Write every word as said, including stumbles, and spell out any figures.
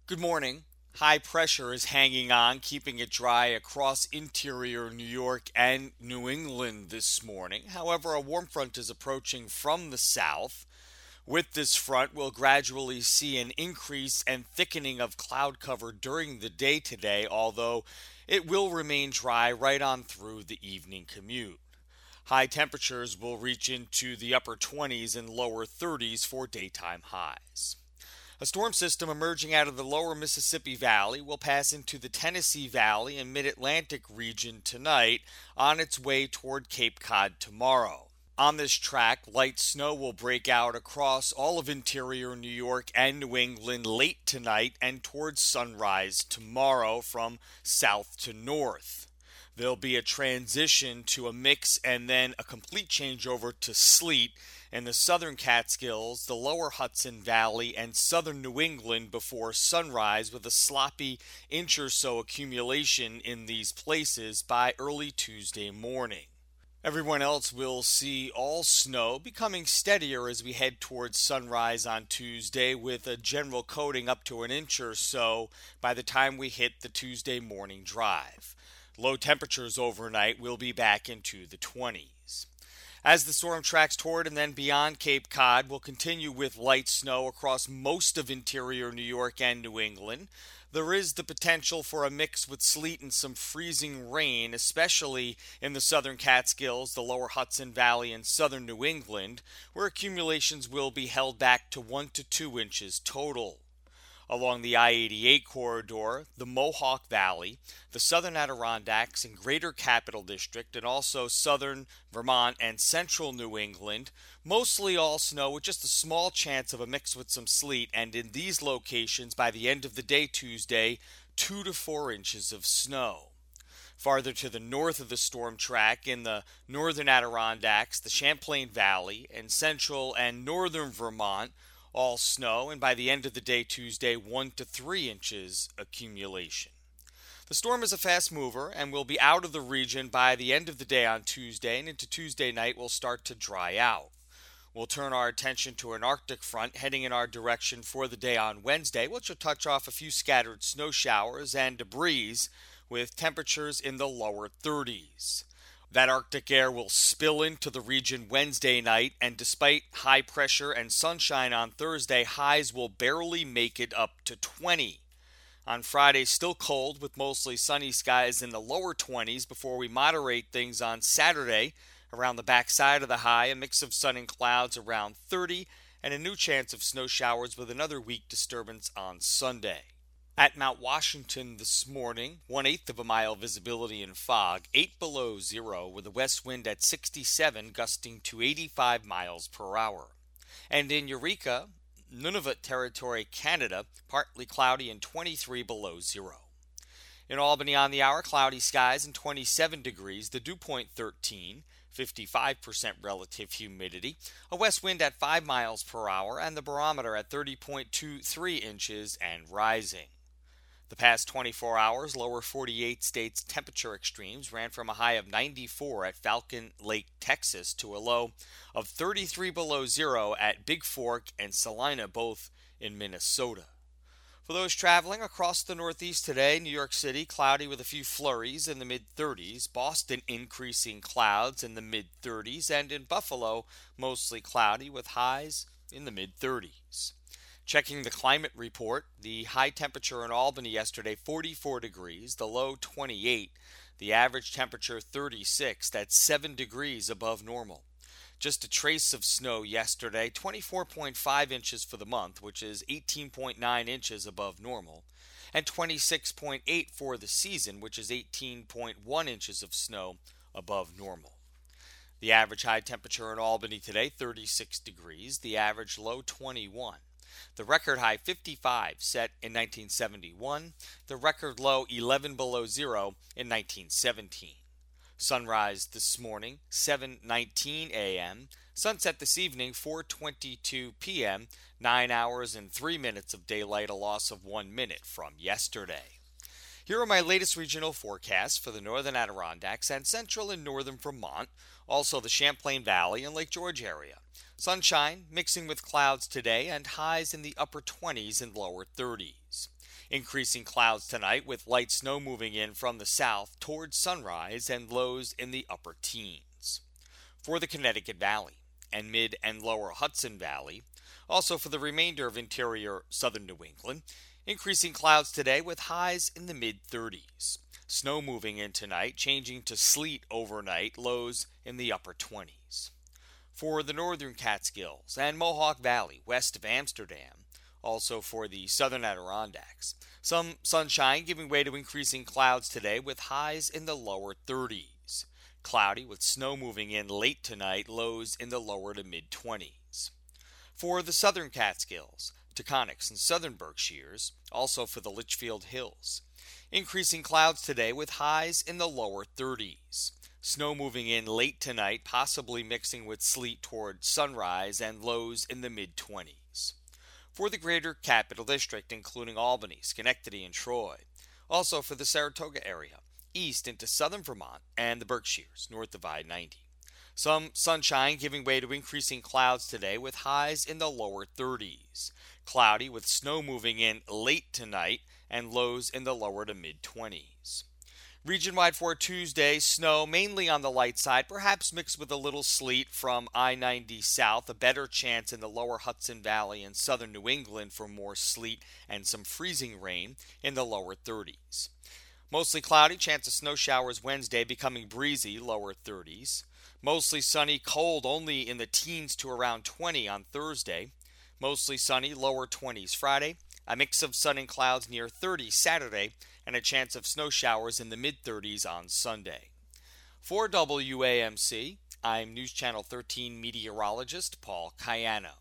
Good morning. High pressure is hanging on, keeping it dry across interior New York and New England this morning. However, a warm front is approaching from the south. With this front, we'll gradually see an increase and thickening of cloud cover during the day today, although it will remain dry right on through the evening commute. High temperatures will reach into the upper twenties and lower thirties for daytime highs. A storm system emerging out of the lower Mississippi Valley will pass into the Tennessee Valley and Mid-Atlantic region tonight on its way toward Cape Cod tomorrow. On this track, light snow will break out across all of interior New York and New England late tonight and towards sunrise tomorrow from south to north. There'll be a transition to a mix and then a complete changeover to sleet in the southern Catskills, the lower Hudson Valley, and southern New England before sunrise, with a sloppy inch or so accumulation in these places by early Tuesday morning. Everyone else will see all snow becoming steadier as we head towards sunrise on Tuesday, with a general coating up to an inch or so by the time we hit the Tuesday morning drive. Low temperatures overnight will be back into the twenties. As the storm tracks toward and then beyond Cape Cod, we'll continue with light snow across most of interior New York and New England. There is the potential for a mix with sleet and some freezing rain, especially in the southern Catskills, the lower Hudson Valley, and southern New England, where accumulations will be held back to one to two inches total. Along the I eighty-eight corridor, the Mohawk Valley, the southern Adirondacks and Greater Capital District, and also southern Vermont and central New England, mostly all snow with just a small chance of a mix with some sleet, and in these locations by the end of the day Tuesday, two to four inches of snow. Farther to the north of the storm track, in the northern Adirondacks, the Champlain Valley, and central and northern Vermont, all snow, and by the end of the day Tuesday, one to three inches accumulation. The storm is a fast mover and will be out of the region by the end of the day on Tuesday, and into Tuesday night will start to dry out. We'll turn our attention to an Arctic front heading in our direction for the day on Wednesday, which will touch off a few scattered snow showers and debris with temperatures in the lower thirties. That Arctic air will spill into the region Wednesday night, and despite high pressure and sunshine on Thursday, highs will barely make it up to twenty. On Friday, still cold with mostly sunny skies in the lower twenties before we moderate things on Saturday. Around the backside of the high, a mix of sun and clouds around thirty, and a new chance of snow showers with another weak disturbance on Sunday. At Mount Washington this morning, one-eighth of a mile visibility in fog, eight below zero, with a west wind at sixty-seven, gusting to eighty-five miles per hour. And in Eureka, Nunavut Territory, Canada, partly cloudy and twenty-three below zero. In Albany on the hour, cloudy skies and twenty-seven degrees, the dew point thirteen, fifty-five percent relative humidity, a west wind at five miles per hour, and the barometer at thirty point two three inches and rising. The past twenty-four hours, lower forty-eight states temperature extremes ran from a high of ninety-four at Falcon Lake, Texas, to a low of thirty-three below zero at Big Fork and Salina, both in Minnesota. For those traveling across the Northeast today, New York City cloudy with a few flurries in the mid-thirties, Boston increasing clouds in the mid-thirties, and in Buffalo mostly cloudy with highs in the mid-thirties. Checking the climate report, the high temperature in Albany yesterday, forty-four degrees, the low twenty-eight, the average temperature thirty-six, that's seven degrees above normal. Just a trace of snow yesterday, twenty-four point five inches for the month, which is eighteen point nine inches above normal, and twenty-six point eight for the season, which is eighteen point one inches of snow above normal. The average high temperature in Albany today, thirty-six degrees, the average low twenty-one. The record high fifty-five set in nineteen seventy-one, the record low eleven below zero in nineteen seventeen. Sunrise this morning, seven nineteen a.m. Sunset this evening, four twenty-two p.m., nine hours and three minutes of daylight, a loss of one minute from yesterday. Here are my latest regional forecasts for the northern Adirondacks and central and northern Vermont, also the Champlain Valley and Lake George area. Sunshine mixing with clouds today and highs in the upper twenties and lower thirties. Increasing clouds tonight with light snow moving in from the south towards sunrise and lows in the upper teens. For the Connecticut Valley and mid and lower Hudson Valley, also for the remainder of interior southern New England, increasing clouds today with highs in the mid thirties. Snow moving in tonight, changing to sleet overnight, lows in the upper twenties. For the northern Catskills and Mohawk Valley west of Amsterdam, also for the southern Adirondacks, some sunshine giving way to increasing clouds today with highs in the lower thirties. Cloudy with snow moving in late tonight, lows in the lower to mid twenties. For the southern Catskills, Taconics and southern Berkshires, also for the Litchfield Hills, increasing clouds today with highs in the lower thirties. Snow moving in late tonight, possibly mixing with sleet toward sunrise, and lows in the mid twenties. For the greater Capital District, including Albany, Schenectady, and Troy, also for the Saratoga area, east into southern Vermont and the Berkshires, north of I ninety. Some sunshine giving way to increasing clouds today with highs in the lower thirties. Cloudy with snow moving in late tonight and lows in the lower to mid twenties. Region-wide for Tuesday, snow mainly on the light side, perhaps mixed with a little sleet from I ninety south. A better chance in the lower Hudson Valley and southern New England for more sleet and some freezing rain in the lower thirties. Mostly cloudy, chance of snow showers Wednesday, becoming breezy, lower thirties. Mostly sunny, cold only in the teens to around twenty on Thursday. Mostly sunny, lower twenties Friday. A mix of sun and clouds near thirty Saturday, and a chance of snow showers in the mid-thirties on Sunday. For W A M C, I'm News Channel thirteen meteorologist Paul Cayano.